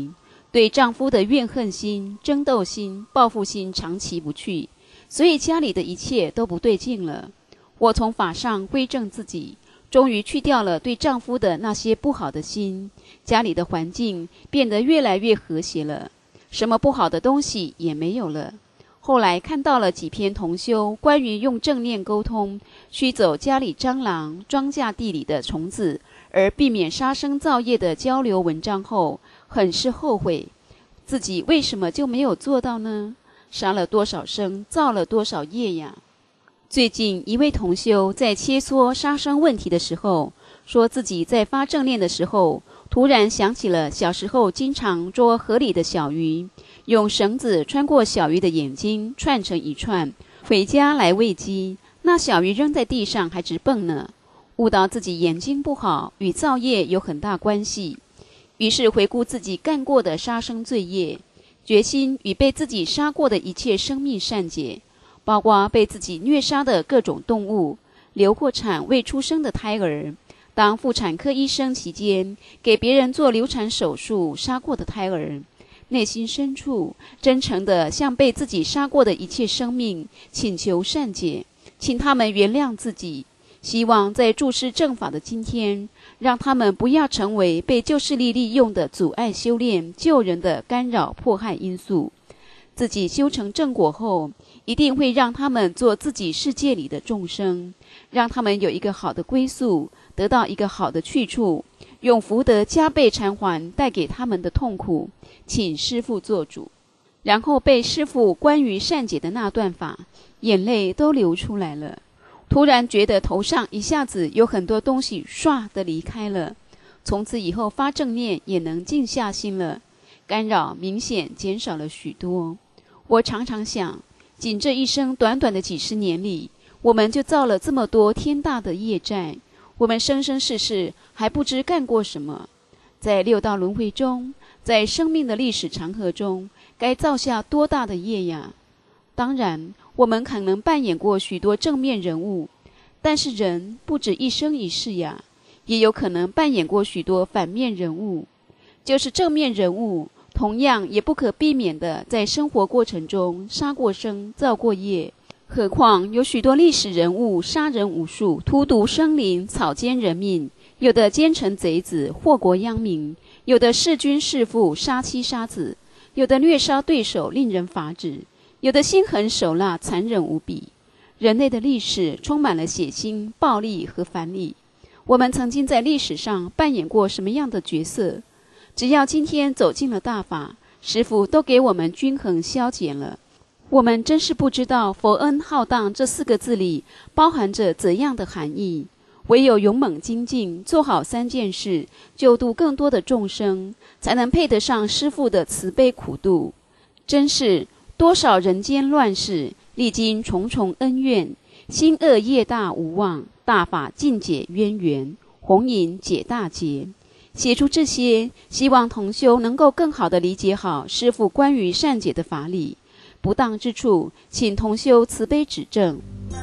Speaker 2: 对丈夫的怨恨心、争斗心、报复心长期不去，所以家里的一切都不对劲了。我从法上归正自己，终于去掉了对丈夫的那些不好的心，家里的环境变得越来越和谐了，什么不好的东西也没有了。后来看到了几篇同修关于用正念沟通驱走家里蟑螂、庄稼地里的虫子，而避免杀生造业的交流文章后，很是后悔，自己为什么就没有做到呢？杀了多少生，造了多少业呀？最近一位同修在切磋杀生问题的时候，说自己在发正念的时候，突然想起了小时候经常捉河里的小鱼，用绳子穿过小鱼的眼睛，串成一串，回家来喂鸡，那小鱼扔在地上还直蹦呢，悟到自己眼睛不好，与造业有很大关系。于是回顾自己干过的杀生罪业，决心与被自己杀过的一切生命善解，包括被自己虐杀的各种动物，流过产未出生的胎儿，当妇产科医生期间给别人做流产手术杀过的胎儿，内心深处真诚地向被自己杀过的一切生命请求善解，请他们原谅自己，希望在注释正法的今天，让他们不要成为被旧势力利用的阻碍修炼救人的干扰迫害因素。自己修成正果后，一定会让他们做自己世界里的众生，让他们有一个好的归宿，得到一个好的去处，用福德加倍偿还带给他们的痛苦，请师父做主。然后被师父关于善解的那段法，眼泪都流出来了。突然觉得头上一下子有很多东西唰地离开了，从此以后发正念也能静下心了，干扰明显减少了许多。我常常想，仅这一生短短的几十年里，我们就造了这么多天大的业债，我们生生世世还不知干过什么。在六道轮回中，在生命的历史长河中，该造下多大的业呀？当然，我们可能扮演过许多正面人物，但是人不止一生一世呀，也有可能扮演过许多反面人物。就是正面人物，同样也不可避免的在生活过程中杀过生、造过业。何况有许多历史人物杀人无数，荼毒生灵，草菅人命，有的奸臣贼子，祸国殃民，有的弑君弑父，杀妻杀子，有的虐杀对手，令人发指，有的心狠手辣，残忍无比。人类的历史充满了血腥、暴力和反例。我们曾经在历史上扮演过什么样的角色？只要今天走进了大法，师父都给我们均衡消减了。我们真是不知道佛恩浩荡这四个字里包含着怎样的含义。唯有勇猛精进，做好三件事，救度更多的众生，才能配得上师父的慈悲苦度。真是多少人间乱世，历经重重恩怨，心恶业大无望，大法尽解渊源，弘引解大劫。写出这些，希望同修能够更好地理解好师父关于善解的法理，不当之处，请同修慈悲指正。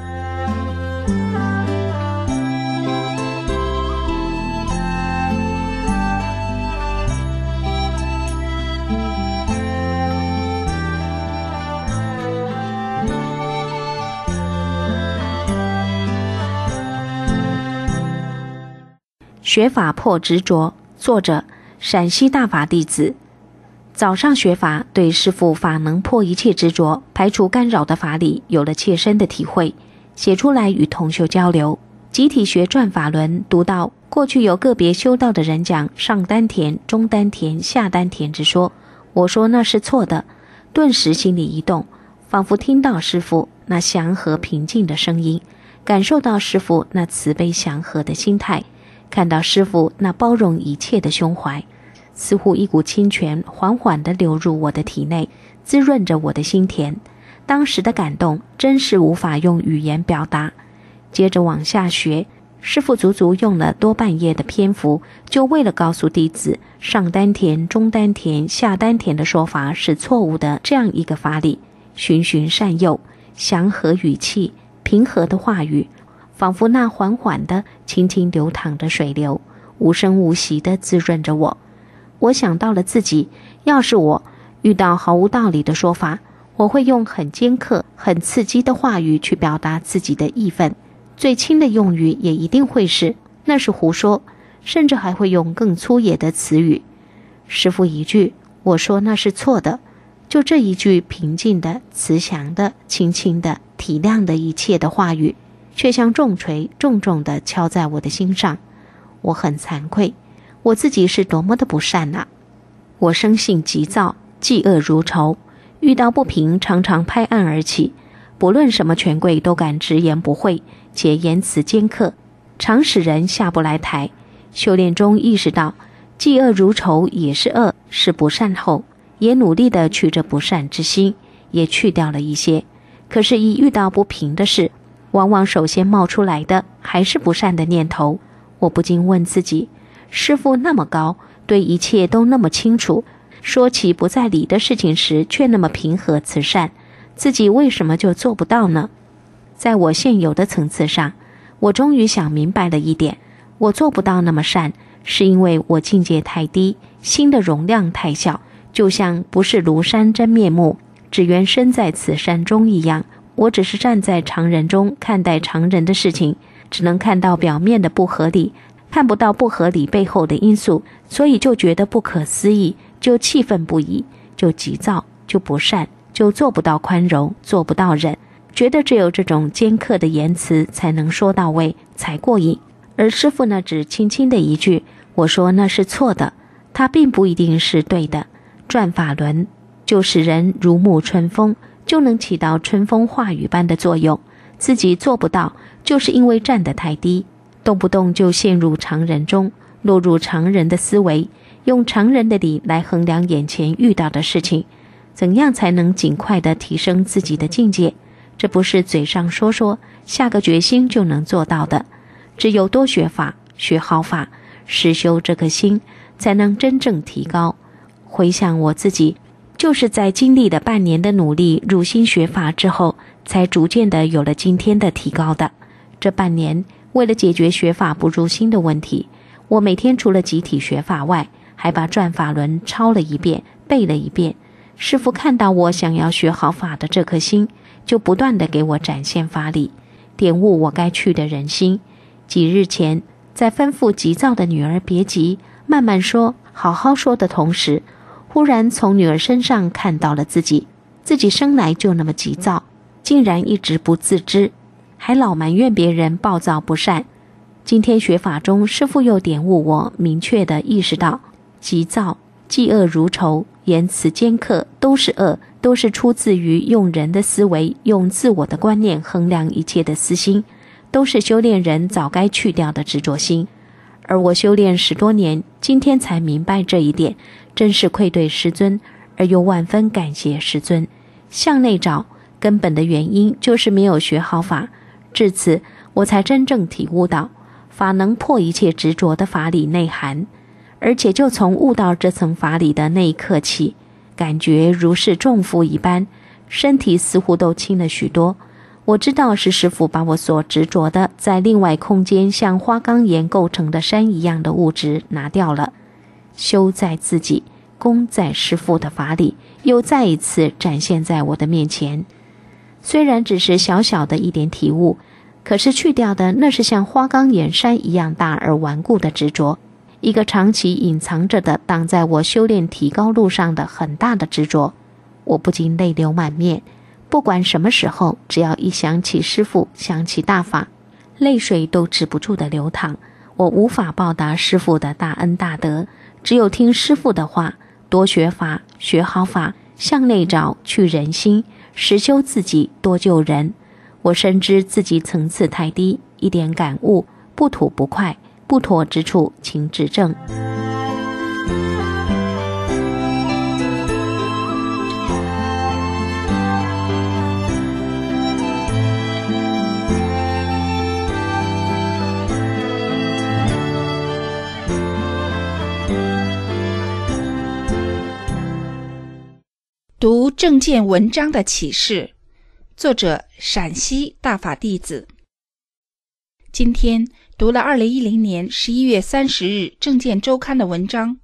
Speaker 6: 学法破执着，作者陕西大法弟子。早上学法，对师父法能破一切执着、排除干扰的法理有了切身的体会，写出来与同修交流。集体学转法轮，读到过去有个别修道的人讲上丹田、中丹田、下丹田之说，我说那是错的，顿时心里一动，仿佛听到师父那祥和平静的声音，感受到师父那慈悲祥和的心态，看到师父那包容一切的胸怀，似乎一股清泉缓缓地流入我的体内，滋润着我的心田。当时的感动真是无法用语言表达。接着往下学，师父足足用了多半页的篇幅，就为了告诉弟子上丹田、中丹田、下丹田的说法是错误的这样一个法理，循循善诱，祥和语气，平和的话语，仿佛那缓缓的、轻轻流淌的水流，无声无息地滋润着我。 我想到了自己，要是我遇到毫无道理的说法，我会用很尖刻、很刺激的话语去表达自己的义愤，最轻的用语也一定会是那是胡说，甚至还会用更粗野的词语。师父一句我说那是错的，就这一句平静的、慈祥的、轻轻的、体谅的一切的话语，却像重锤重重地敲在我的心上。我很惭愧，我自己是多么的不善啊！我生性急躁，嫉恶如仇，遇到不平常常拍案而起，不论什么权贵都敢直言不讳，且言辞尖刻，常使人下不来台。修炼中意识到嫉恶如仇也是恶，是不善后，也努力地去这不善之心，也去掉了一些。可是一遇到不平的事，往往首先冒出来的还是不善的念头。我不禁问自己，师父那么高，对一切都那么清楚，说起不在理的事情时却那么平和慈善，自己为什么就做不到呢？在我现有的层次上，我终于想明白了一点，我做不到那么善，是因为我境界太低，心的容量太小，就像不是庐山真面目，只缘身在此山中一样。我只是站在常人中看待常人的事情，只能看到表面的不合理，看不到不合理背后的因素，所以就觉得不可思议，就气愤不已，就急躁，就不善，就做不到宽容，做不到忍，觉得只有这种尖刻的言辞才能说到位，才过瘾。而师父呢，只轻轻的一句我说那是错的，它并不一定是对的。转法轮就使人如沐春风，就能起到春风化雨般的作用。自己做不到，就是因为站得太低，动不动就陷入常人中，落入常人的思维，用常人的理来衡量眼前遇到的事情。怎样才能尽快地提升自己的境界？这不是嘴上说说，下个决心就能做到的。只有多学法，学好法，实修这颗心，才能真正提高。回想我自己，就是在经历了半年的努力入心学法之后，才逐渐的有了今天的提高的。这半年为了解决学法不入心的问题，我每天除了集体学法外，还把转法轮抄了一遍，背了一遍。师父看到我想要学好法的这颗心，就不断的给我展现法理，点悟我该去的人心。几日前，在吩咐急躁的女儿别急，慢慢说，好好说的同时，忽然从女儿身上看到了自己，自己生来就那么急躁，竟然一直不自知，还老埋怨别人暴躁不善。今天学法中，师父又点悟我，明确地意识到，急躁、嫉恶如仇、言辞尖刻都是恶，都是出自于用人的思维，用自我的观念衡量一切的私心，都是修炼人早该去掉的执着心。而我修炼十多年，今天才明白这一点，真是愧对师尊，而又万分感谢师尊。向内找，根本的原因就是没有学好法，至此我才真正体悟到法能破一切执着的法理内涵。而且就从悟到这层法理的那一刻起，感觉如释重负一般，身体似乎都轻了许多。我知道是师父把我所执着的在另外空间像花岗岩构成的山一样的物质拿掉了。修在自己，功在师父的法理又再一次展现在我的面前。虽然只是小小的一点体悟，可是去掉的那是像花岗岩山一样大而顽固的执着，一个长期隐藏着的挡在我修炼提高路上的很大的执着。我不禁泪流满面，不管什么时候，只要一想起师父，想起大法，泪水都止不住的流淌。我无法报答师父的大恩大德，只有听师父的话，多学法，学好法，向内找，去人心，实修自己，多救人。我深知自己层次太低，一点感悟，不吐不快，不妥之处请指正。
Speaker 7: 读正见文章的启示，作者陕西大法弟子。今天读了二零一零年十一月三十日正见周刊的文章，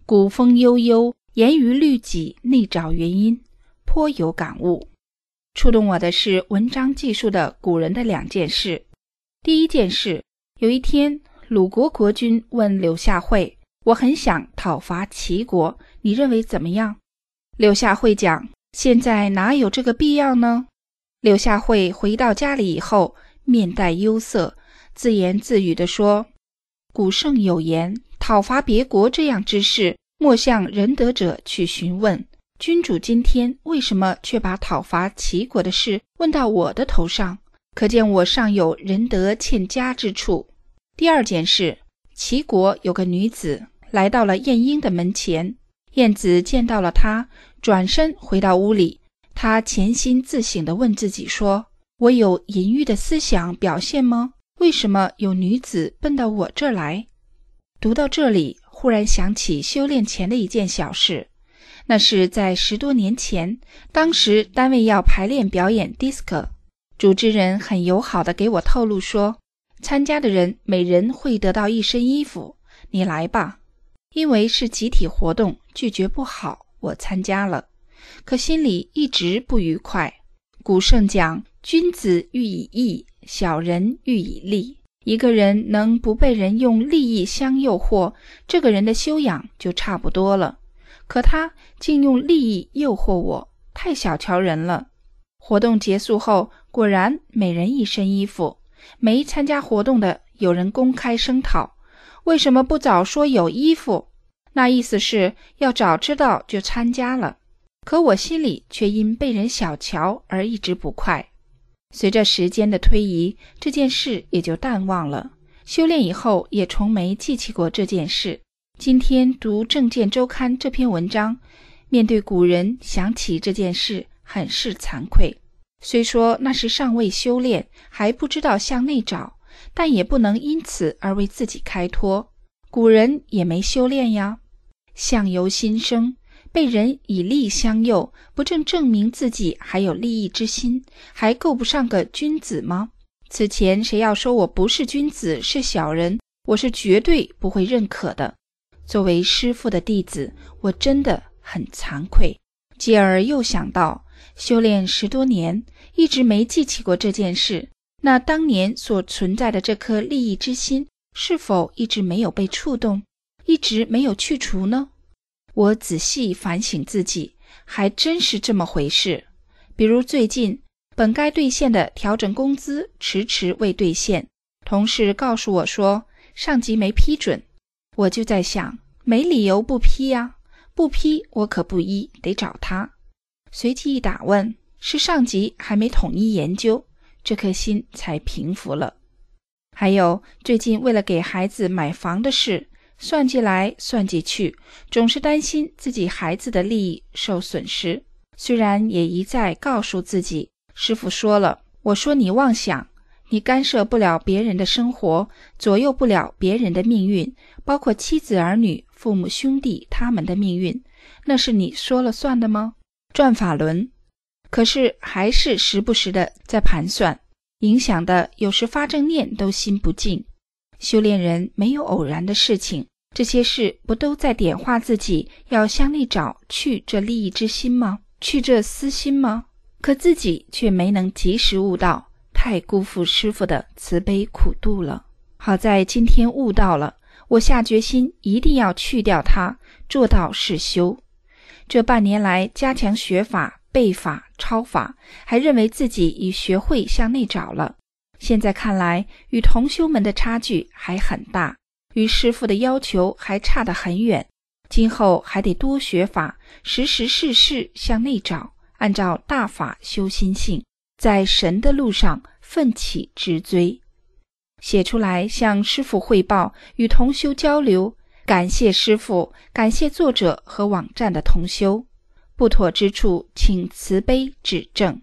Speaker 7: 古风悠悠，严于律己，内找原因，颇有感悟。触动我的是文章记述的古人的两件事。第一件事，有一天鲁国国君问柳下惠，我很想讨伐齐国，你认为怎么样？柳下惠讲，现在哪有这个必要呢？柳下惠回到家里以后，面带忧色，自言自语地说，古圣有言，讨伐别国这样之事，莫向仁德者去询问。君主今天为什么却把讨伐齐国的事问到我的头上？可见我尚有仁德欠佳之处。第二件事，齐国有个女子来到了晏婴的门前，晏子见到了她，转身回到屋里。他潜心自省地问自己说，我有淫欲的思想表现吗？为什么有女子奔到我这儿来？读到这里，忽然想起修炼前的一件小事。那是在十多年前，当时单位要排练表演 disco， 主持人很友好地给我透露说，参加的人每人会得到一身衣服，你来吧。因为是集体活动，拒绝不好，我参加了。可心里一直不愉快。古圣讲，君子喻以义，小人喻以利。一个人能不被人用利益相诱惑，这个人的修养就差不多了。可他竟用利益诱惑我，太小瞧人了。活动结束后，果然每人一身衣服。没参加活动的有人公开声讨，为什么不早说有衣服？那意思是要早知道就参加了。可我心里却因被人小瞧而一直不快。随着时间的推移，这件事也就淡忘了。修炼以后也从没记起过这件事。今天读《政见周刊》这篇文章，面对古人想起这件事，很是惭愧。虽说那时尚未修炼，还不知道向内找，但也不能因此而为自己开脱。古人也没修炼呀。相由心生，被人以利相诱，不正证明自己还有利益之心，还够不上个君子吗？此前谁要说我不是君子，是小人，我是绝对不会认可的。作为师父的弟子，我真的很惭愧。继而又想到，修炼十多年，一直没记起过这件事，那当年所存在的这颗利益之心，是否一直没有被触动，一直没有去除呢？我仔细反省自己，还真是这么回事。比如最近本该兑现的调整工资迟迟未兑现，同事告诉我说上级没批准。我就在想，没理由不批呀，不批我可不依，得找他。随即一打问，是上级还没统一研究，这颗心才平服了。还有最近为了给孩子买房的事，算计来算计去，总是担心自己孩子的利益受损失。虽然也一再告诉自己，师父说了，我说你妄想，你干涉不了别人的生活，左右不了别人的命运，包括妻子儿女、父母兄弟他们的命运，那是你说了算的吗？转法轮。可是还是时不时的在盘算，影响的有时发正念都心不静。修炼人没有偶然的事情，这些事不都在点化自己要向内找，去这利益之心吗？去这私心吗？可自己却没能及时悟到，太辜负师父的慈悲苦度了。好在今天悟到了，我下决心一定要去掉它，做到是修。这半年来加强学法、背法、抄法，还认为自己已学会向内找了。现在看来，与同修们的差距还很大，与师父的要求还差得很远。今后还得多学法，时时事事向内找，按照大法修心性，在神的路上奋起直追。写出来向师父汇报，与同修交流，感谢师父，感谢作者和网站的同修。不妥之处，请慈悲指正。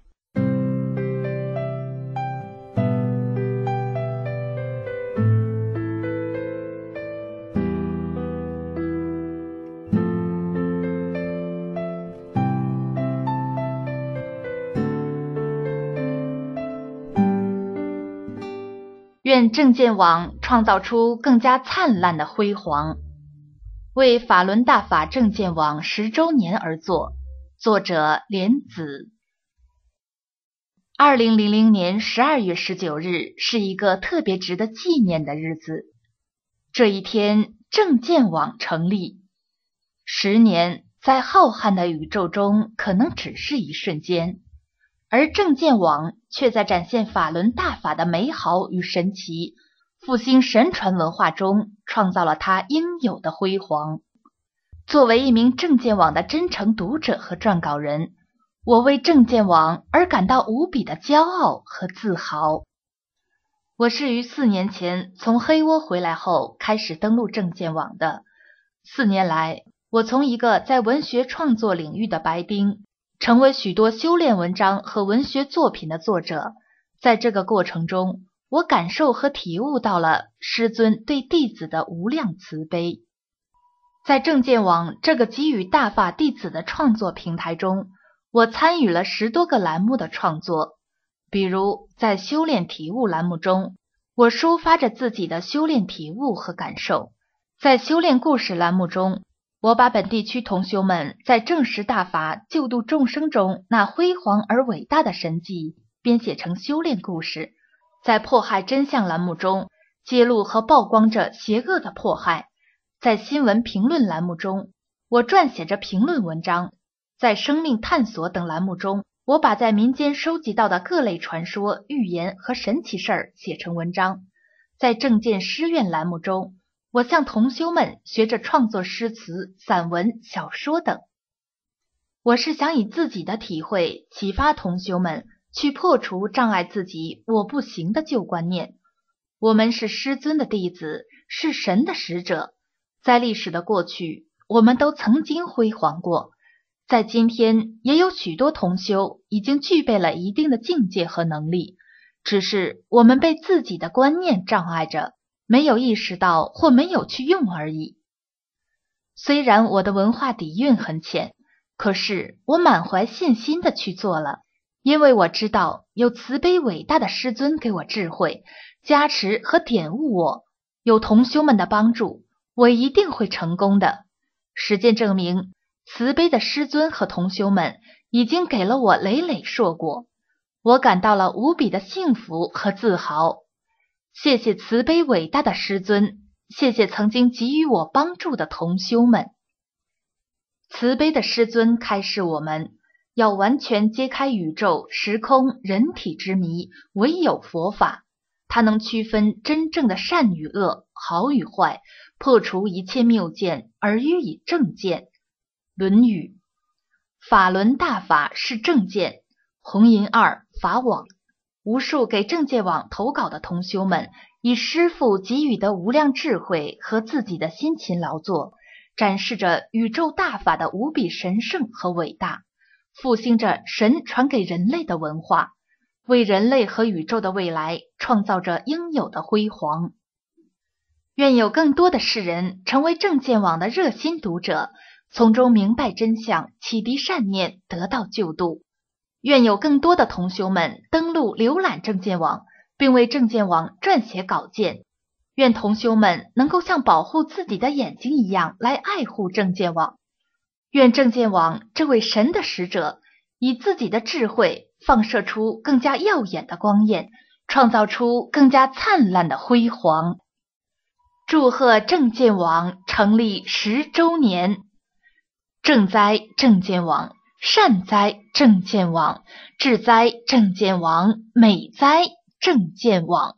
Speaker 8: 愿正见网创造出更加灿烂的辉煌。 为法轮大法证件网十周年而作，作者莲子。二零零零年十二月十九日是一个特别值得纪念的日子。这一天，证件网成立。十年在浩瀚的宇宙中可能只是一瞬间，而证件网却在展现法轮大法的美好与神奇，复兴神传文化中创造了它应有的辉煌。作为一名证件网的真诚读者和撰稿人，我为证件网而感到无比的骄傲和自豪。我是于四年前从黑窝回来后开始登录证件网的。四年来，我从一个在文学创作领域的白丁，成为许多修炼文章和文学作品的作者。在这个过程中，我感受和体悟到了师尊对弟子的无量慈悲。在证件网这个给予大法弟子的创作平台中，我参与了十多个栏目的创作。比如在修炼体悟栏目中，我抒发着自己的修炼体悟和感受。在修炼故事栏目中，我把本地区同修们在证实大法救度众生中那辉煌而伟大的神迹编写成修炼故事。在迫害真相栏目中，揭露和曝光着邪恶的迫害。在新闻评论栏目中，我撰写着评论文章。在生命探索等栏目中，我把在民间收集到的各类传说、预言和神奇事儿写成文章。在证件诗苑栏目中，我向同修们学着创作诗词、散文、小说等。我是想以自己的体会启发同修们，去破除障碍自己我不行的旧观念。我们是师尊的弟子，是神的使者。在历史的过去，我们都曾经辉煌过。在今天，也有许多同修已经具备了一定的境界和能力，只是我们被自己的观念障碍着，没有意识到或没有去用而已。虽然我的文化底蕴很浅，可是我满怀信心地去做了，因为我知道有慈悲伟大的师尊给我智慧、加持和点悟我，有同修们的帮助，我一定会成功的。实践证明，慈悲的师尊和同修们已经给了我累累硕果，我感到了无比的幸福和自豪。谢谢慈悲伟大的师尊，谢谢曾经给予我帮助的同修们。慈悲的师尊开示我们，要完全揭开宇宙、时空、人体之谜，唯有佛法，它能区分真正的善与恶、好与坏，破除一切谬见而予以正见。论语，法轮大法是正见。红银二法网。无数给证件网投稿的同修们，以师父给予的无量智慧和自己的辛勤劳作，展示着宇宙大法的无比神圣和伟大，复兴着神传给人类的文化，为人类和宇宙的未来创造着应有的辉煌。愿有更多的世人成为证件网的热心读者，从中明白真相，启迪善念，得到救度。愿有更多的同修们登录浏览证件网，并为证件网撰写稿件。愿同修们能够像保护自己的眼睛一样来爱护证件网。愿证件网这位神的使者，以自己的智慧放射出更加耀眼的光焰，创造出更加灿烂的辉煌。祝贺证件网成立十周年！正哉证件网，善哉证件网，智哉证件网，美哉证件网。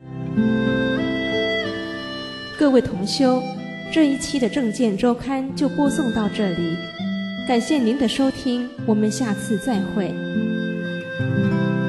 Speaker 1: 各位同修，这一期的证件周刊就播送到这里，感谢您的收听，我们下次再会。